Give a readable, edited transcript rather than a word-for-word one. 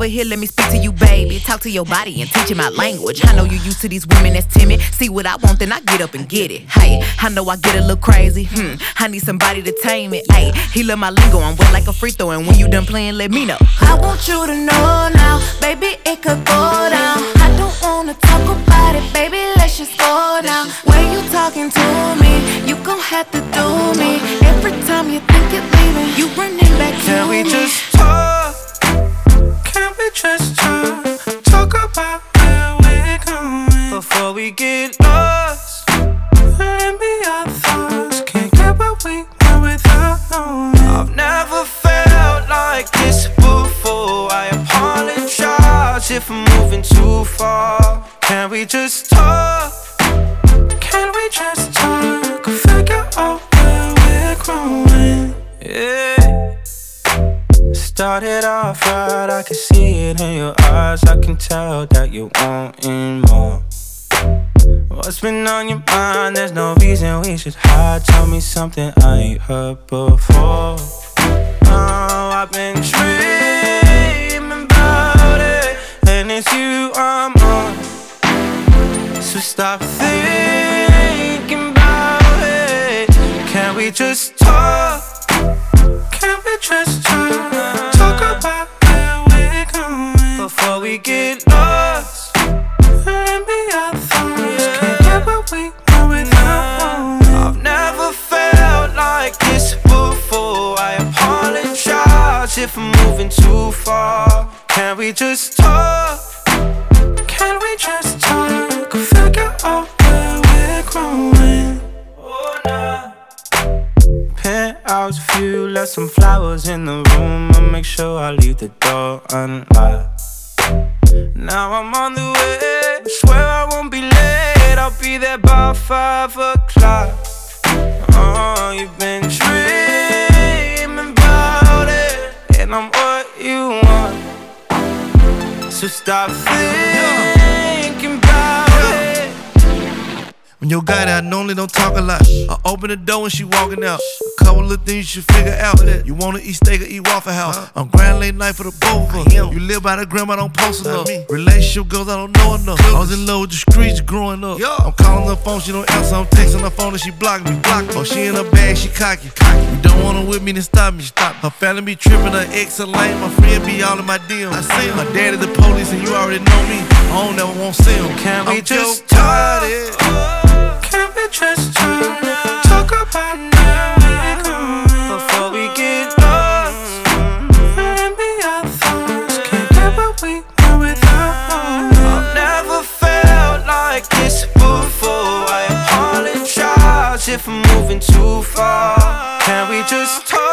over here, let me speak to you, baby. Talk to your body and teach you my language. I know you used to these women that's timid. See what I want, then I get up and get it. Hey, I know I get a little crazy. I need somebody to tame it. Hey, he love my lingo, I'm wet like a free throw. And when you done playing, let me know. I want you to know now, baby, it could go down. I don't wanna talk about it, baby, let's just go now. When you talking to me, you gon' have to do me. Every time you think you're leaving, you running back to me. Can we just talk? Can we just talk? Talk about where we're going before we get lost. Let me our thoughts. Can't get what we want without knowing. I've never felt like this before. I apologize if I'm moving too far. Can we just talk? Can we just talk? Figure out where we're growing. Yeah. Started off right, I can see it in your eyes. I can tell that you're wanting more. What's been on your mind? There's no reason we should hide. Tell me something I ain't heard before. Oh, I've been dreaming about it, and it's you I'm on. So stop thinking about it. Can we just talk? Can we just talk? Talk about where we're going before we get lost. Let me our thoughts. Can't get what we want without knowing. I've never felt like this before. I apologize if I'm moving too far. Can we just talk? Can we just talk? Figure out where we're growing. Oh, nah. Penthouse view, left some flowers in the room. I'll make sure I leave the door unlocked. Now I'm on the way, swear I won't be late. I'll be there by 5 o'clock. Oh, you've been dreaming about it, and I'm what you want. So stop thinking about it. When your guy that I normally don't talk a lot, I open the door when she walking out. A couple of things you should figure out. You wanna eat steak or eat Waffle House? I'm grind late night for the both of us. You live by the grandma, don't post enough. Relationship goals, I don't know enough. I was in love with the streets growing up. I'm calling her phone, she don't answer. I'm texting her phone and she blocked me. Oh, she in her bag, she cocky. You don't want her with me, then stop me. Her family be tripping, her ex a lame. My friend be all in my DMs. I see her daddy the police and you already know me. I don't never want to see him. Can we just talk? Can we just talk? Talk about where we're going before we get lost. Let me our thoughts. Can't get what we want without knowing. I've never felt like this before. I apologize if I'm moving too far. Can we just talk?